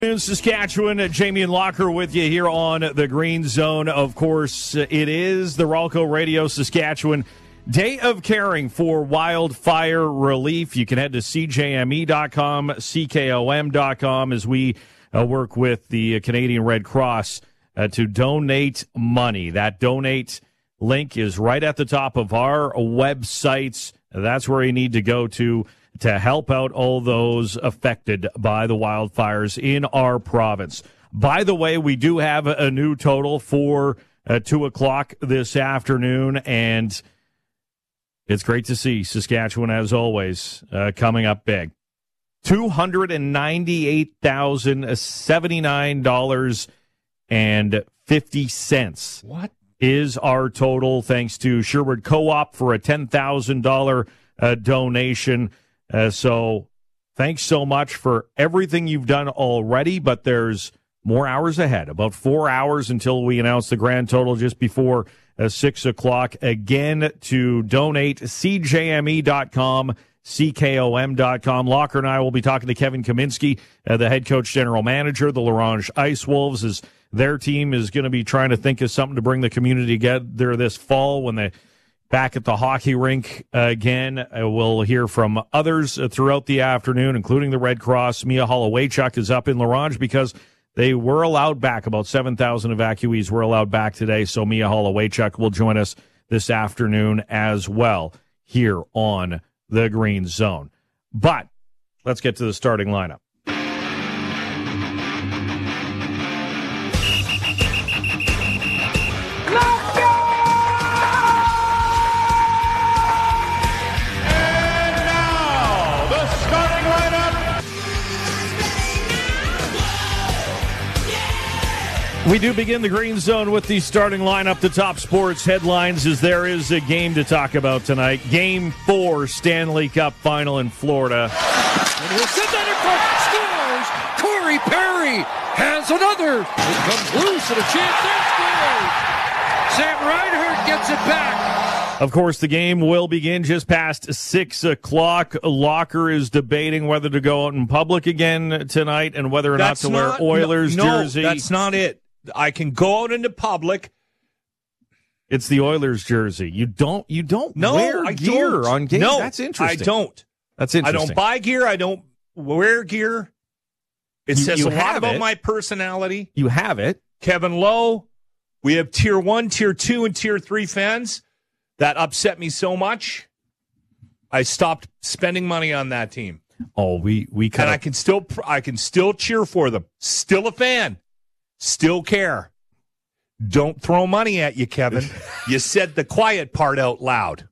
In Saskatchewan, Jamie and Locker with you here on the Green Zone. Of course, it is the Ralco Radio Saskatchewan Day of Caring for Wildfire Relief. You can head to cjme.com, ckom.com as we work with the Canadian Red Cross to donate money. That donate link is right at the top of our websites. That's where you need to go to help out all those affected by the wildfires in our province. By the way, we do have a new total for 2 o'clock this afternoon, and it's great to see Saskatchewan, as always, coming up big. $298,079.50. What is our total, thanks to Sherwood Co-op for a $10,000 donation. So thanks so much for everything you've done already, but there's more hours ahead, about 4 hours until we announce the grand total just before 6 o'clock. Again, to donate, cjme.com, ckom.com. Locker and I will be talking to Kevin Kaminski, the head coach general manager, the L'Orange Ice Wolves, as their team is going to be trying to think of something to bring the community together this fall when they back at the hockey rink again. We'll hear from others throughout the afternoon, including the Red Cross. Mia Holowaychuk is up in L'Orange because they were allowed back. About 7,000 evacuees were allowed back today, so Mia Holowaychuk will join us this afternoon as well here on the Green Zone. But let's get to the starting lineup. We do begin the Green Zone with the starting lineup. The top sports headlines as there is a game to talk about tonight. Game 4 Stanley Cup Final in Florida. And he'll send that in front. Scores! Corey Perry has another. It comes loose and a chance there. Scores! Sam Reinhart gets it back. Of course, the game will begin just past 6 o'clock. Locker is debating whether to go out in public again tonight and whether or not to wear Oilers jersey. No, that's not it. I can go out into public. It's the Oilers jersey. You don't wear gear on game. No, that's interesting. I don't. That's interesting. I don't buy gear. I don't wear gear. It says a lot about my personality. You have it. Kevin Lowe, we have Tier 1, Tier 2, and Tier 3 fans. That upset me so much, I stopped spending money on that team. Oh, we kind of. I can still cheer for them. Still a fan. Still care. Don't throw money at you, Kevin. You said the quiet part out loud.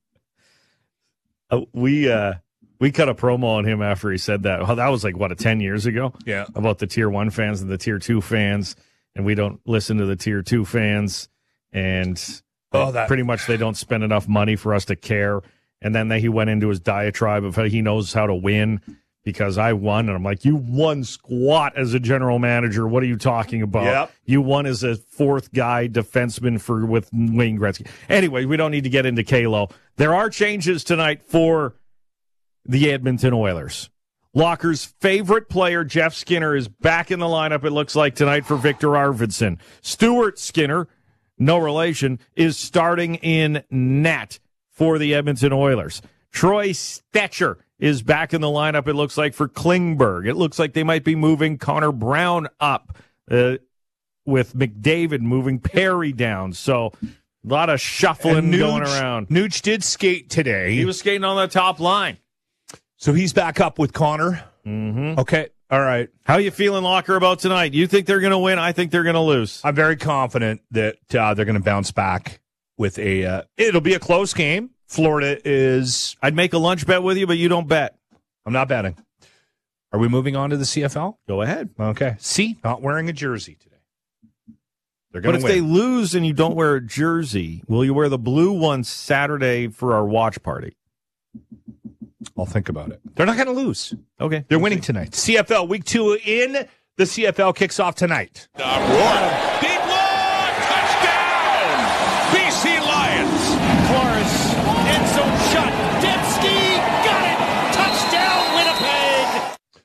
We cut a promo on him after he said that. Well, that was 10 years ago? Yeah. About the Tier 1 fans and the Tier 2 fans, and we don't listen to the Tier 2 fans, and pretty much they don't spend enough money for us to care. And then he went into his diatribe of how he knows how to win. Because I won, and I'm like, you won squat as a general manager. What are you talking about? Yep. You won as a fourth guy defenseman with Wayne Gretzky. Anyway, we don't need to get into Kalo. There are changes tonight for the Edmonton Oilers. Locker's favorite player, Jeff Skinner, is back in the lineup, it looks like, tonight for Victor Arvidsson. Stuart Skinner, no relation, is starting in net for the Edmonton Oilers. Troy Stecher is back in the lineup, it looks like, for Klingberg. It looks like they might be moving Connor Brown up with McDavid moving Perry down. So a lot of shuffling going around. Nuge did skate today. He was skating on the top line. So he's back up with Connor. Mm-hmm. Okay. All right. How you feeling, Locker, about tonight? You think they're going to win? I think they're going to lose. I'm very confident that they're going to bounce back with it'll be a close game. Florida is... I'd make a lunch bet with you, but you don't bet. I'm not betting. Are we moving on to the CFL? Go ahead. Okay. See, not wearing a jersey today. They're going to win. But if they lose and you don't wear a jersey, will you wear the blue one Saturday for our watch party? I'll think about it. They're not going to lose. Okay. They're winning tonight. CFL Week 2 in the CFL kicks off tonight. Deep one, touchdown! BC Lions. Forrest, end zone shot. Dembski got it. Touchdown, Winnipeg.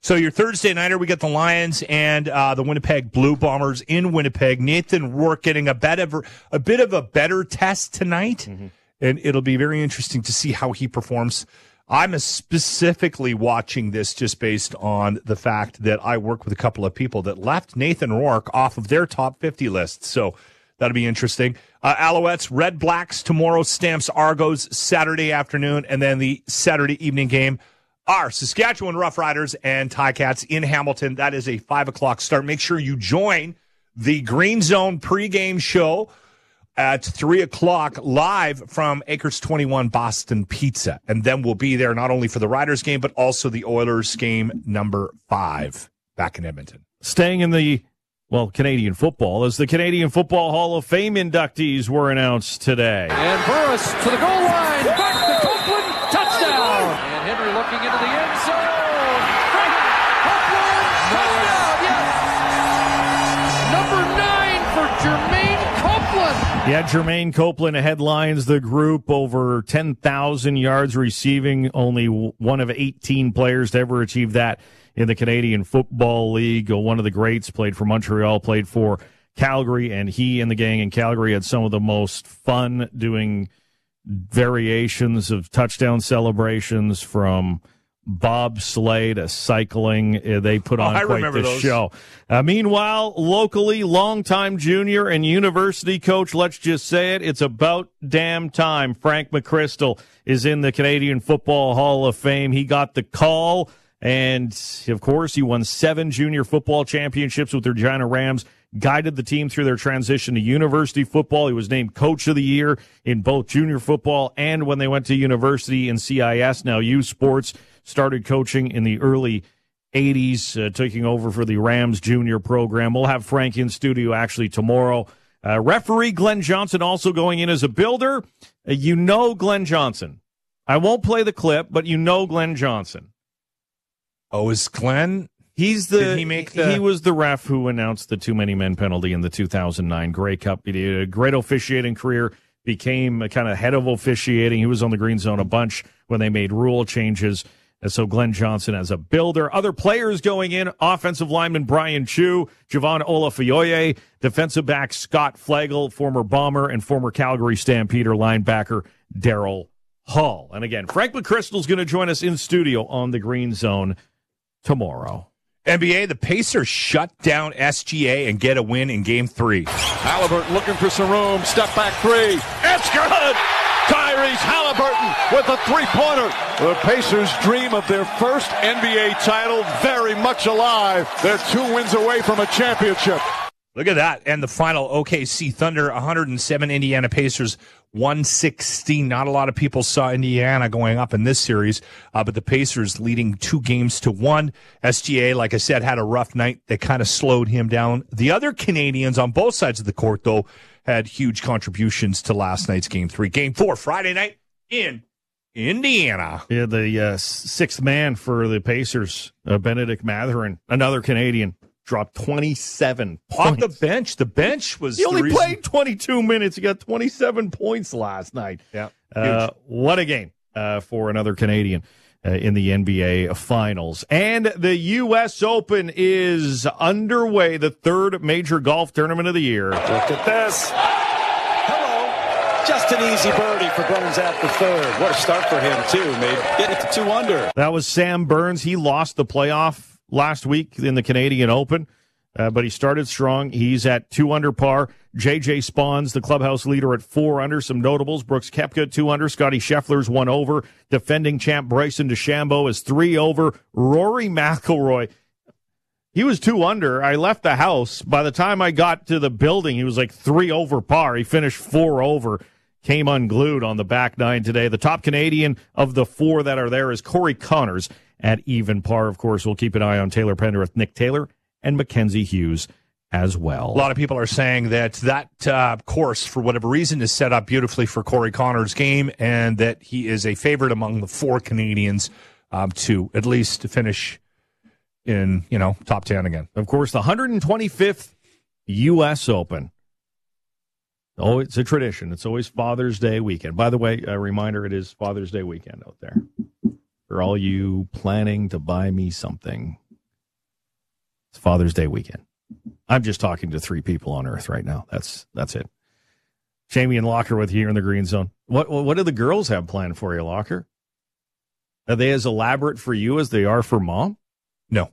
So your Thursday nighter, we got the Lions and the Winnipeg Blue Bombers in Winnipeg. Nathan Rourke getting a bit of a better test tonight, and it'll be very interesting to see how he performs. I'm specifically watching this just based on the fact that I work with a couple of people that left Nathan Rourke off of their top 50 list. So that'll be interesting. Alouettes, Red Blacks tomorrow, Stamps Argos Saturday afternoon, and then the Saturday evening game are Saskatchewan Roughriders and Ticats in Hamilton. That is a 5 o'clock start. Make sure you join the Green Zone pregame show at 3 o'clock live from Acres 21 Boston Pizza. And then we'll be there not only for the Riders game, but also the Oilers game number 5 back in Edmonton. Staying in the, Canadian football, as the Canadian Football Hall of Fame inductees were announced today. And Burris to the goal line. Back to Copeland. Touchdown. And Henry looking into the end zone. Copeland. Touchdown. Yes. Number 9 for Jermaine Copeland. Yeah, Jermaine Copeland headlines the group, over 10,000 yards receiving, only one of 18 players to ever achieve that in the Canadian Football League. One of the greats, played for Montreal, played for Calgary, and he and the gang in Calgary had some of the most fun doing variations of touchdown celebrations, from bobsleigh to cycling. They put on quite the show. Meanwhile, locally, longtime junior and university coach, let's just say it, it's about damn time. Frank McChrystal is in the Canadian Football Hall of Fame. He got the call, and of course, he won 7 junior football championships with the Regina Rams, guided the team through their transition to university football. He was named Coach of the Year in both junior football and when they went to university in CIS, now U Sports. Started coaching in the early 80s, taking over for the Rams junior program. We'll have Frank in studio actually tomorrow. Referee Glenn Johnson also going in as a builder. You know Glenn Johnson. I won't play the clip, but you know Glenn Johnson. Oh, is Glenn? He was the ref who announced the too many men penalty in the 2009 Grey Cup. He did a great officiating career, became a kind of head of officiating. He was on the Green Zone a bunch when they made rule changes. And so Glenn Johnson as a builder. Other players going in, offensive lineman Brian Chu, Javon Olafoyoye, defensive back Scott Flagel, former Bomber and former Calgary Stampeder linebacker Daryl Hall. And again, Frank McChrystal is going to join us in studio on the Green Zone tomorrow. NBA, the Pacers shut down SGA and get a win in Game 3. Halliburton looking for some room. Step back 3. It's good. Tyrese Halliburton with a three-pointer. The Pacers dream of their first NBA title, very much alive. They're 2 wins away from a championship. Look at that. And the final, OKC Thunder 107, Indiana Pacers 116. Not a lot of people saw Indiana going up in this series, but the Pacers leading 2-1. SGA, like I said, had a rough night. They kind of slowed him down. The other Canadians on both sides of the court, though, had huge contributions to last night's Game 3. Game 4, Friday night in Indiana. Yeah, the sixth man for the Pacers, Benedict Mathurin, another Canadian, dropped 27 points. Off the bench. The bench was... He only played 22 minutes. He got 27 points last night. Yeah. What a game for another Canadian in the NBA Finals. And the U.S. Open is underway, the third major golf tournament of the year. Look at this. Hello. Just an easy birdie for Burns at the third. What a start for him, too. Made get it to 2 under. That was Sam Burns. He lost the playoff last week in the Canadian Open, but he started strong. He's at 2 under par. J.J. Spahns, the clubhouse leader, at 4 under. Some notables: Brooks Koepka, 2 under. Scotty Scheffler's 1 over. Defending champ Bryson DeChambeau is 3 over. Rory McIlroy, he was 2 under. I left the house. By the time I got to the building, he was like 3 over par. He finished 4 over. Came unglued on the back 9 today. The top Canadian of the 4 that are there is Corey Connors at even par. Of course, we'll keep an eye on Taylor Pendereth, Nick Taylor, and Mackenzie Hughes as well. A lot of people are saying that course, for whatever reason, is set up beautifully for Corey Connors' game, and that he is a favorite among the 4 Canadians to at least finish in, top 10 again. Of course, the 125th U.S. Open. Oh, it's a tradition. It's always Father's Day weekend. By the way, a reminder, it is Father's Day weekend out there. For all you planning to buy me something, It's Father's Day weekend. I'm just talking to 3 people on Earth right now. That's it. Jamie and Locker with you here in the Green Zone. What do the girls have planned for you, Locker? Are they as elaborate for you as they are for Mom? No.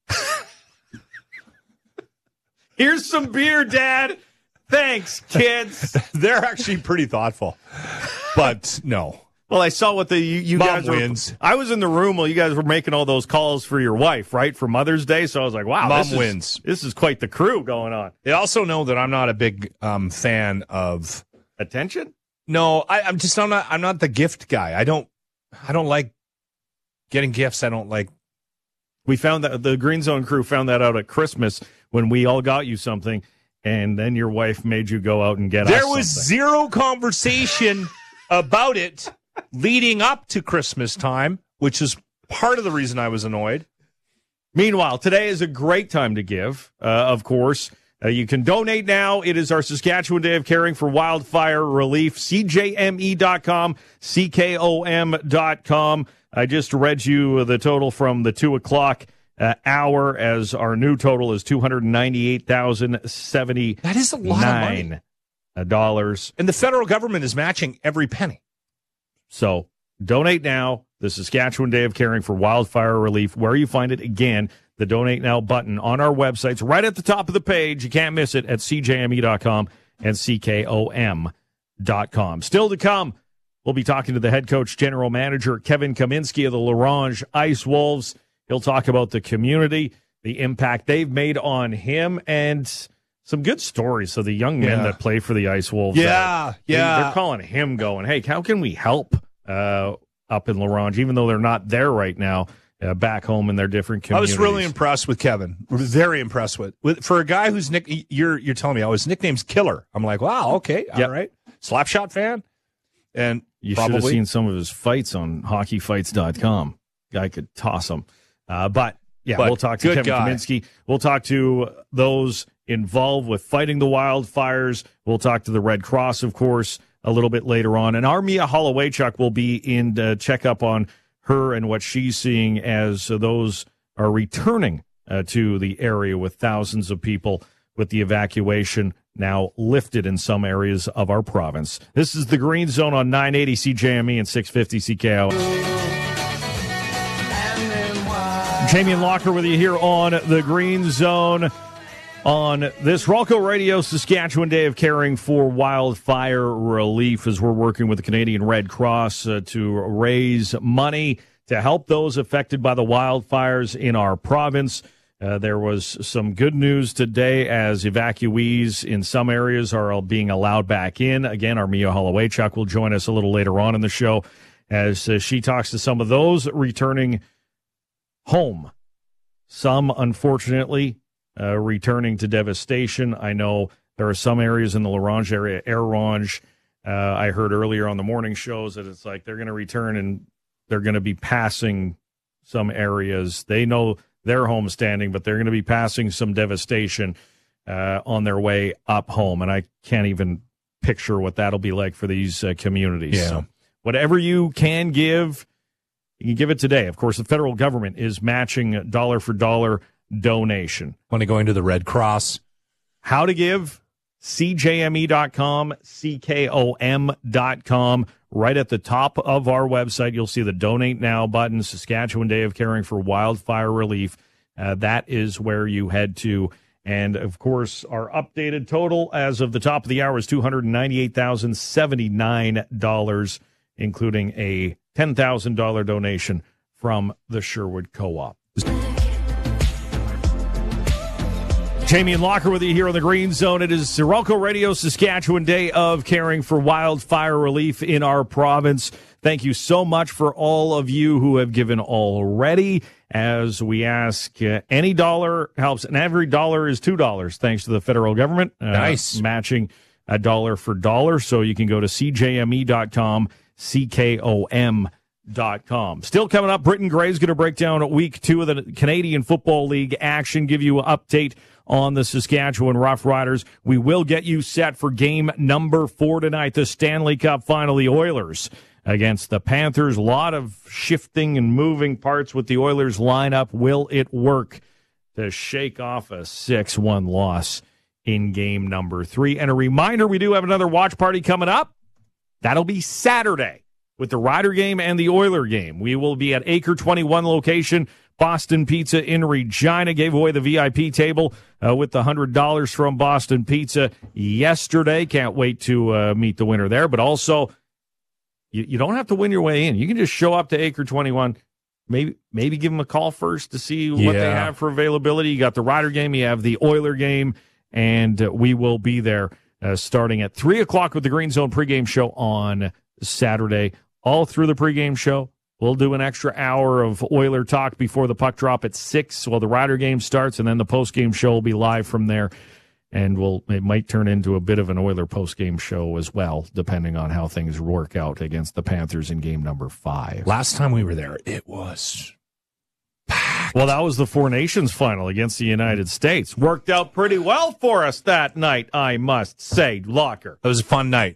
Here's some beer, Dad. Thanks, kids. They're actually pretty thoughtful, but no. Well, I saw what you Mom guys wins. I was in the room while you guys were making all those calls for your wife, right, for Mother's Day. So I was like, wow, Mom wins. This is quite the crew going on. They also know that I'm not a big fan of attention. No, I'm not the gift guy. I don't like getting gifts. I don't like. We found that the Green Zone crew found that out at Christmas when we all got you something, and then your wife made you go out and get us something. There was zero conversation about it leading up to Christmas time, which is part of the reason I was annoyed. Meanwhile, today is a great time to give, of course. You can donate now. It is our Saskatchewan Day of Caring for Wildfire Relief. CJME.com, CKOM.com. I just read you the total from the 2 o'clock hour, as our new total is $298,079. That is a lot of money. Dollars. And the federal government is matching every penny. So donate now. The Saskatchewan Day of Caring for Wildfire Relief. Where you find it, again, the Donate Now button on our websites, right at the top of the page. You can't miss it at CJME.com and CKOM.com. Still to come, we'll be talking to the head coach, general manager, Kevin Kaminski of the Larange Ice Wolves. He'll talk about the community, the impact they've made on him, and some good stories of the young men that play for the Ice Wolves. Yeah. They're calling him going, hey, how can we help up in Larange, even though they're not there right now, back home in their different communities. I was really impressed with Kevin. Very impressed with for a guy who's you're telling me, his nickname's Killer. I'm like, wow, okay, all right. Slapshot fan. And you should have seen some of his fights on hockeyfights.com. Guy could toss them. But we'll talk to Kevin Kaminski. We'll talk to those involved with fighting the wildfires. We'll talk to the Red Cross, of course, a little bit later on. And our Mia Hollowaychuk will be in to check up on her and what she's seeing as those are returning to the area, with thousands of people with the evacuation now lifted in some areas of our province. This is the Green Zone on 980 CJME and 650 CKO. Jamie and Locker with you here on the Green Zone on this Ralco Radio Saskatchewan Day of Caring for Wildfire Relief, as we're working with the Canadian Red Cross to raise money to help those affected by the wildfires in our province. There was some good news today as evacuees in some areas are being allowed back in. Again, our Mia Hollowaychuk will join us a little later on in the show as she talks to some of those returning home. Some, unfortunately, returning to devastation. I know there are some areas in the Larange area, Air-Range. I heard earlier on the morning shows that it's like they're going to return and they're going to be passing some areas. They know their home standing, but they're going to be passing some devastation on their way up home. And I can't even picture what that'll be like for these communities. Yeah. So whatever you can give, you can give it today. Of course, the federal government is matching dollar for dollar donation. Money going to the Red Cross. How to give? CJME.com, CKOM.com. Right at the top of our website, you'll see the Donate Now button, Saskatchewan Day of Caring for Wildfire Relief. That is where you head to. And, of course, our updated total as of the top of the hour is $298,079, including a $10,000 donation from the Sherwood Co-op. Jamie and Locker with you here on the Green Zone. It is Sirocco Radio Saskatchewan Day of Caring for Wildfire Relief in our province. Thank you so much for all of you who have given already. As we ask, any dollar helps, and every dollar is $2, thanks to the federal government. Nice. Matching a dollar for dollar. So you can go to CJME.com, CKOM.com. Still coming up, Britton Gray's going to break down week 2 of the Canadian Football League action, give you an update on the Saskatchewan Roughriders. We will get you set for game number 4 tonight, the Stanley Cup final, the Oilers against the Panthers. A lot of shifting and moving parts with the Oilers lineup. Will it work to shake off a 6-1 loss in game number 3. And a reminder, we do have another watch party coming up. That'll be Saturday with the Rider game and the Oiler game. We will be at Acre 21 location. Boston Pizza in Regina gave away the VIP table with the $100 from Boston Pizza yesterday. Can't wait to meet the winner there. But also, you don't have to win your way in. You can just show up to Acre 21. Maybe give them a call first to see what they have for availability. You got the Rider game, you have the Oiler game, and we will be there starting at 3 o'clock with the Green Zone pregame show on Saturday. All through the pregame show, we'll do an extra hour of Oiler talk before the puck drop at 6 while the Rider game starts, and then the postgame show will be live from there. And it might turn into a bit of an Oiler postgame show as well, depending on how things work out against the Panthers in game number 5. Last time we were there, it was packed. Well, that was the Four Nations final against the United States. Worked out pretty well for us that night, I must say, Locker. It was a fun night.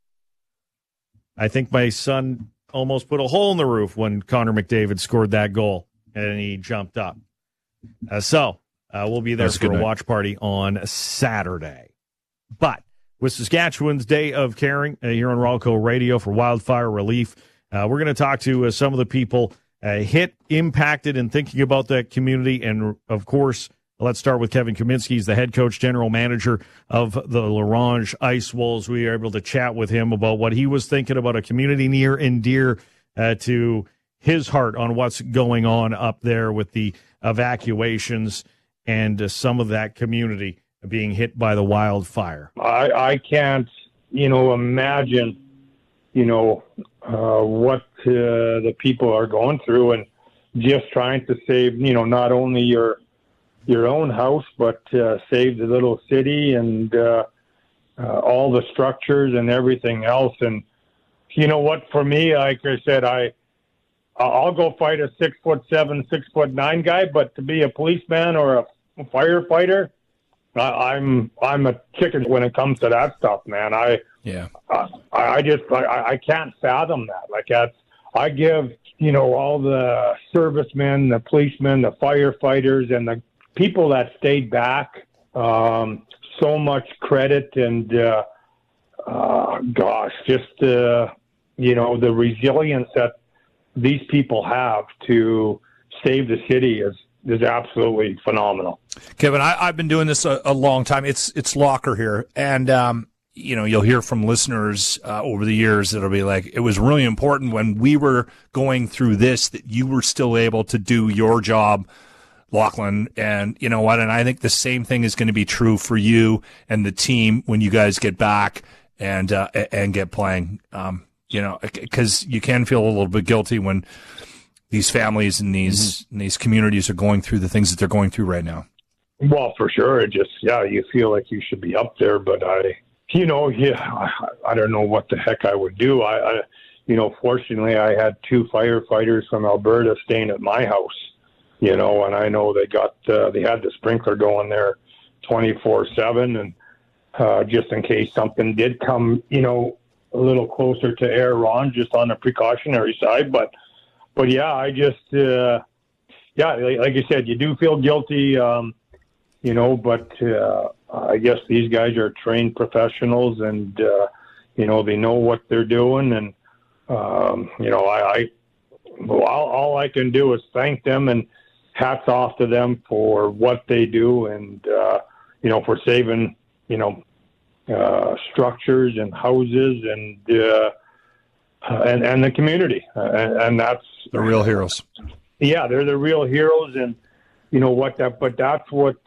I think my son almost put a hole in the roof when Connor McDavid scored that goal, and he jumped up. We'll be there for a watch party on Saturday. But with Saskatchewan's Day of Caring here on Rolco Radio for wildfire relief, we're going to talk to some of the people hit, impacted, and thinking about that community. And, of course, let's start with Kevin Kaminsky. He's the head coach, general manager of the Larange Ice Wolves. We were able to chat with him about what he was thinking about a community near and dear to his heart on what's going on up there with the evacuations and some of that community being hit by the wildfire. I can't, imagine, what the people are going through, and just trying to save, not only your own house, but save the little city and all the structures and everything else. And you know what, for me, like I said, I'll go fight a 6'7", 6'9" guy, but to be a policeman or a firefighter, I'm a chicken when it comes to that stuff, man. I can't fathom that. Like I give, all the servicemen, the policemen, the firefighters, and the people that stayed back so much credit, and the resilience that these people have to save the city is absolutely phenomenal. Kevin, I've been doing this a long time. It's Locker here, and you'll hear from listeners over the years that'll be like, it was really important when we were going through this that you were still able to do your job, Lachlan. And you know what? And I think the same thing is going to be true for you and the team when you guys get back and get playing. Because you can feel a little bit guilty when these families and these communities are going through the things that they're going through right now. Well, for sure. It just, you feel like you should be up there, but I don't know what the heck I would do. Fortunately, I had 2 firefighters from Alberta staying at my house, and I know they had the sprinkler going there 24/7, and just in case something did come, a little closer to Air Ron, just on the precautionary side. But yeah, I just, like you said, you do feel guilty, but I guess these guys are trained professionals, and, they know what they're doing. And, all I can do is thank them, and hats off to them for what they do, and, for saving, structures and houses and the community. And that's the real heroes. Yeah, they're the real heroes. And that's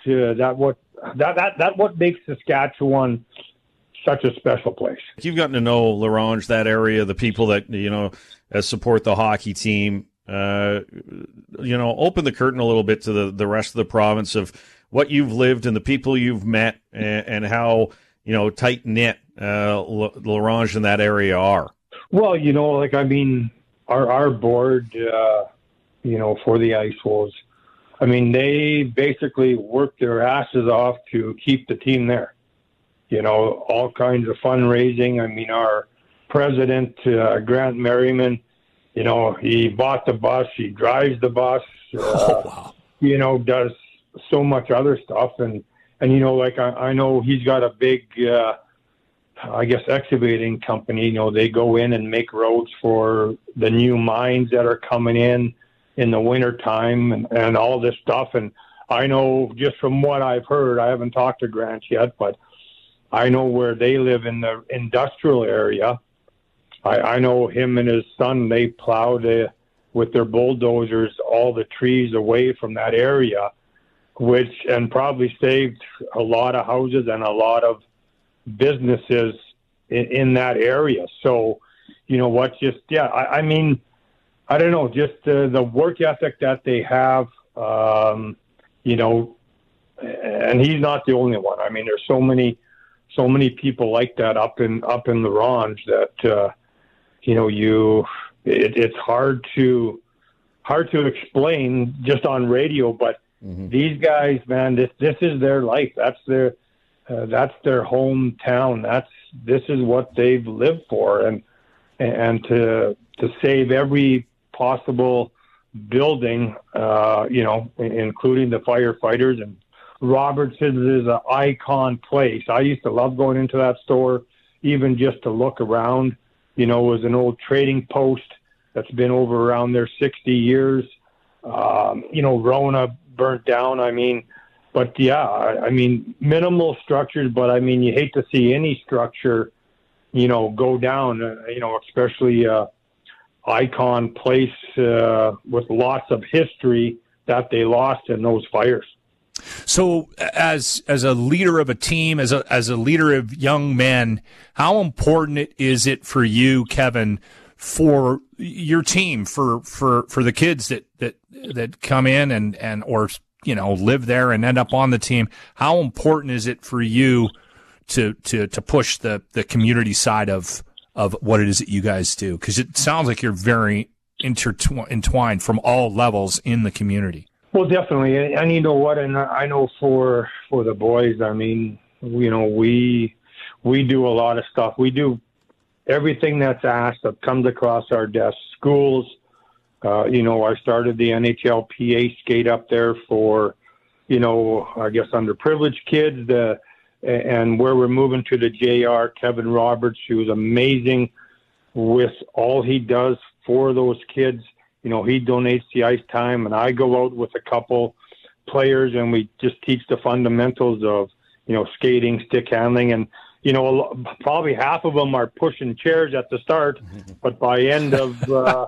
what makes Saskatchewan such a special place. You've gotten to know Larange, that area, the people that, support the hockey team. Open the curtain a little bit to the rest of the province of what you've lived and the people you've met, and how, tight-knit Larange in that area are. Well, our board, for the Ice Wolves, they basically work their asses off to keep the team there. All kinds of fundraising. Our president, Grant Merriman, he bought the bus, he drives the bus, wow. Does so much other stuff. And you know, like I know he's got a big, I guess, excavating company. You know, they go in and make roads for the new mines that are coming in the winter time and all this stuff. And I know just from what I've heard, I haven't talked to Grant yet, but I know where they live in the industrial area. I know him and his son, they plowed with their bulldozers all the trees away from that area, and probably saved a lot of houses and a lot of businesses in that area. So, you know what, I mean, I don't know, just the work ethic that they have, you know, and he's not the only one. I mean, there's so many people like that up in the Ronge that, you know, it's hard to explain just on radio, but these guys, man, this is their life. That's their hometown. This is what they've lived for. And to save every possible building, you know, including the firefighters, and Robertson's is an icon place. I used to love going into that store, even just to look around. You know, it was an old trading post that's been over around there 60 years. You know, Rona burnt down. I mean, but yeah, I mean, minimal structures, but I mean, you hate to see any structure, you know, go down, you know, especially icon place with lots of history that they lost in those fires. So as a leader of a team, as a leader of young men, how important is it for you, Kevin, for your team, for the kids that come in and or, you know, live there and end up on the team? How important is it for you to push the community side of what it is that you guys do? Because it sounds like you're very entwined from all levels in the community. Well, definitely. And you know what? And I know for the boys, I mean, you know, we do a lot of stuff. We do everything that's asked that comes across our desk. Schools, you know, I started the NHLPA skate up there for, you know, I guess underprivileged kids, and where we're moving to the JR, Kevin Roberts, who's amazing with all he does for those kids. You know, he donates the ice time, and I go out with a couple players, and we just teach the fundamentals of, you know, skating, stick handling, and, you know, probably half of them are pushing chairs at the start, but by end of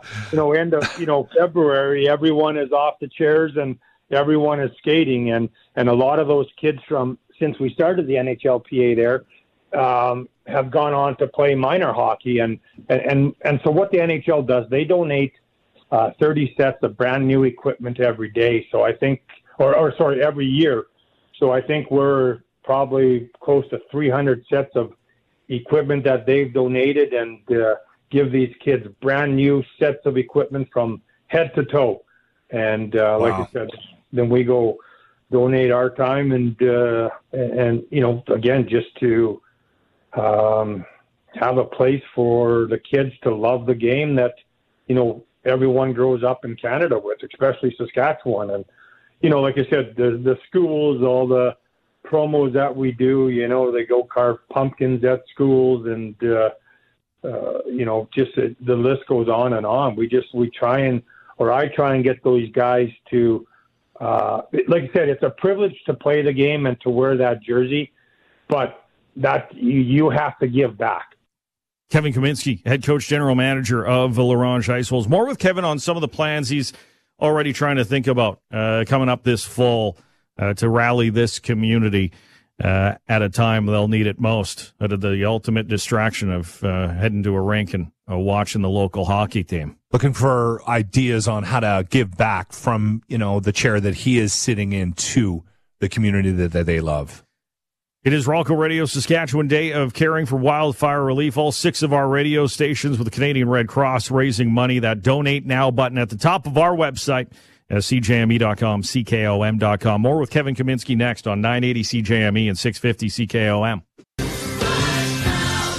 February, everyone is off the chairs and everyone is skating, and a lot of those kids since we started the NHLPA there, have gone on to play minor hockey, and so what the NHL does, they donate 30 sets of brand new equipment every day. So I think, every year. So I think we're probably close to 300 sets of equipment that they've donated, and give these kids brand new sets of equipment from head to toe. And like I said, then we go donate our time and you know, again, just to have a place for the kids to love the game that, you know, everyone grows up in Canada with, especially Saskatchewan. And, you know, like I said, the schools, all the promos that we do, you know, they go carve pumpkins at schools, and, you know, just the list goes on and on. I try and get those guys to, like I said, it's a privilege to play the game and to wear that jersey, but that you have to give back. Kevin Kaminski, head coach, general manager of the La Ronge Ice Wolves. More with Kevin on some of the plans he's already trying to think about coming up this fall to rally this community at a time they'll need it most. The ultimate distraction of heading to a rink and watching the local hockey team. Looking for ideas on how to give back from, you know, the chair that he is sitting in to the community that they love. It is Ralco Radio Saskatchewan Day of Caring for Wildfire Relief. All 6 of our radio stations with the Canadian Red Cross raising money. That Donate Now button at the top of our website, CJME.com, CKOM.com. More with Kevin Kaminski next on 980 CJME and 650 CKOM.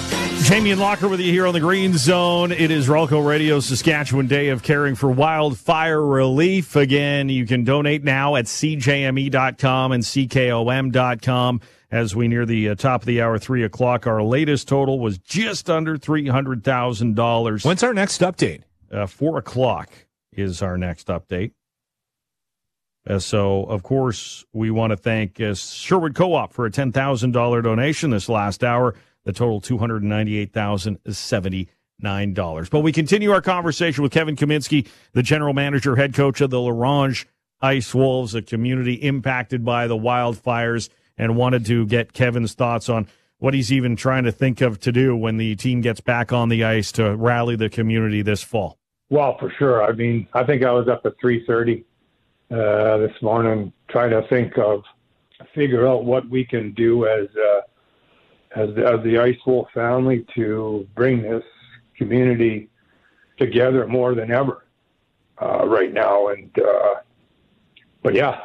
Jamie and Locker with you here on the Green Zone. It is Ralco Radio's Saskatchewan Day of Caring for Wildfire Relief. Again, you can donate now at cjme.com and ckom.com. As we near the top of the hour, 3 o'clock, our latest total was just under $300,000. When's our next update? 4 o'clock is our next update. So, of course, we want to thank Sherwood Co-op for a $10,000 donation this last hour. The total $298,079. But we continue our conversation with Kevin Kaminski, the general manager, head coach of the LaRange Ice Wolves, a community impacted by the wildfires, and wanted to get Kevin's thoughts on what he's even trying to think of to do when the team gets back on the ice to rally the community this fall. Well, for sure. I mean, I think I was up at 3:30 this morning trying to figure out what we can do as the Ice Wolf family to bring this community together more than ever right now. And but yeah,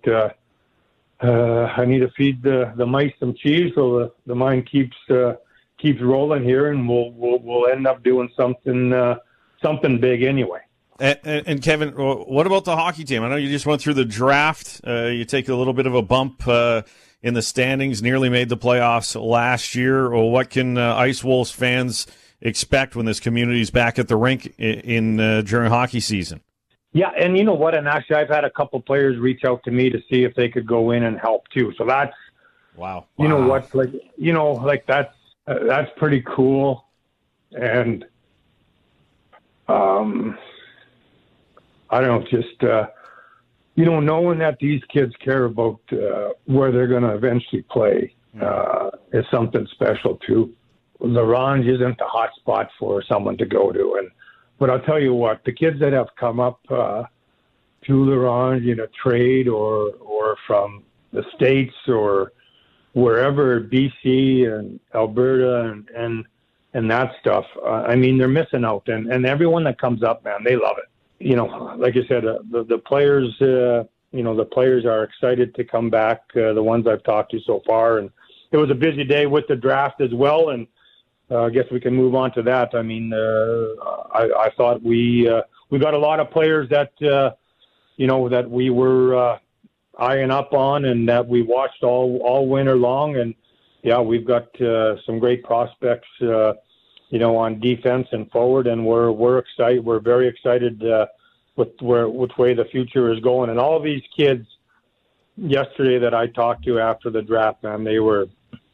I need to feed the mice some cheese so the mind keeps rolling here, and we'll end up doing something big anyway. And Kevin, what about the hockey team? I know you just went through the draft. You take a little bit of a bump in the standings, nearly made the playoffs last year. Or what can Ice Wolves fans expect when this community is back at the rink during hockey season? Yeah, and you know what? And actually, I've had a couple players reach out to me to see if they could go in and help too. So that's wow. You know what? That's pretty cool. And I don't know, just knowing that these kids care about where they're going to eventually play is something special too. LaRange isn't a hot spot for someone to go to, but I'll tell you what, the kids that have come up to LaRange in a trade or from the States or wherever, BC and Alberta and that stuff, I mean, they're missing out. And everyone that comes up, man, they love it. You know, like I said, the players, the players are excited to come back, the ones I've talked to so far. And it was a busy day with the draft as well. And I guess we can move on to that. I mean, I thought we got a lot of players that, that we were eyeing up on and that we watched all winter long. And, yeah, we've got some great prospects, on defense and forward, and we're excited. We're very excited with which way the future is going. And all of these kids yesterday that I talked to after the draft, man, they were,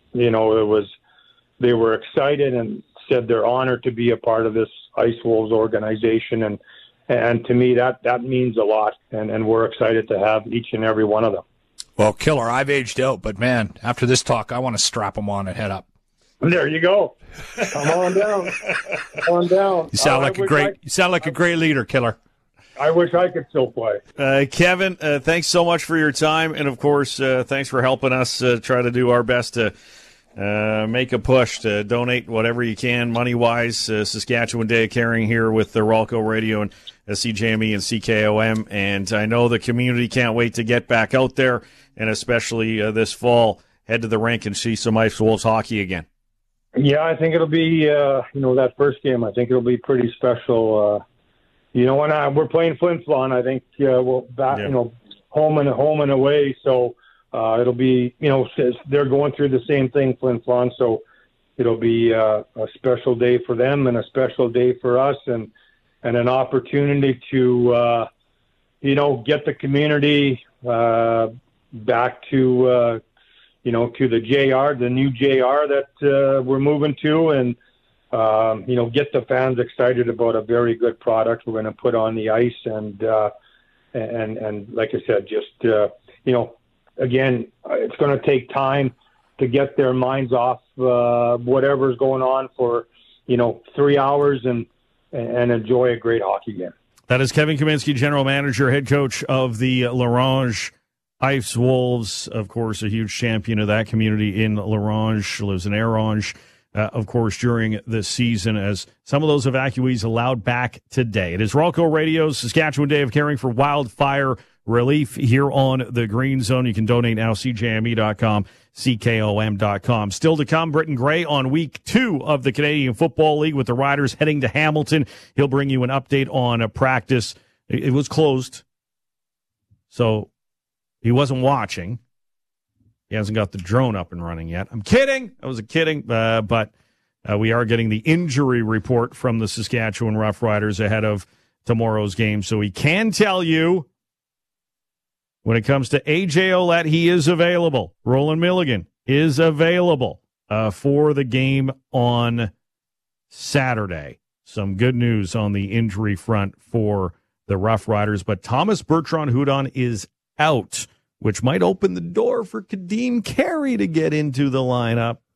they were excited and said they're honored to be a part of this Ice Wolves organization. And to me, that means a lot. And we're excited to have each and every one of them. Well, Killer, I've aged out, but man, after this talk, I want to strap them on and head up. There you go. Come on down. Come on down. You sound like a great leader, Killer. I wish I could still play. Kevin, thanks so much for your time, and of course, thanks for helping us try to do our best to make a push to donate whatever you can, money-wise. Saskatchewan Day of Caring here with the Ralco Radio and CJME and CKOM, and I know the community can't wait to get back out there, and especially this fall, head to the rink and see some Ice Wolves hockey again. Yeah, I think it'll be, that first game, I think it'll be pretty special. When we're playing Flin Flon, I think we'll back, home and away. So it'll be, they're going through the same thing, Flin Flon. So it'll be a special day for them and a special day for us, and an opportunity to, get the community back to, to the JR, the new JR that we're moving to, and, get the fans excited about a very good product we're going to put on the ice. And like I said, just, again, it's going to take time to get their minds off whatever's going on for, 3 hours and enjoy a great hockey game. That is Kevin Kaminski, general manager, head coach of the LaRange Ice Wolves, of course, a huge champion of that community in LaRange, lives in Orange, of course, during the season as some of those evacuees allowed back today. It is Ralco Radio's Saskatchewan Day of Caring for Wildfire Relief here on the Green Zone. You can donate now, cjme.com CKOM.com. Still to come, Britton Gray on week 2 of the Canadian Football League with the Riders heading to Hamilton. He'll bring you an update on a practice. It was closed, so he wasn't watching. He hasn't got the drone up and running yet. I'm kidding. I was kidding, but we are getting the injury report from the Saskatchewan Roughriders ahead of tomorrow's game, so he can tell you when it comes to A.J. Ouellette, he is available. Roland Milligan is available for the game on Saturday. Some good news on the injury front for the Roughriders, but Thomas Bertrand-Hudon is out, which might open the door for Kadeem Carey to get into the lineup.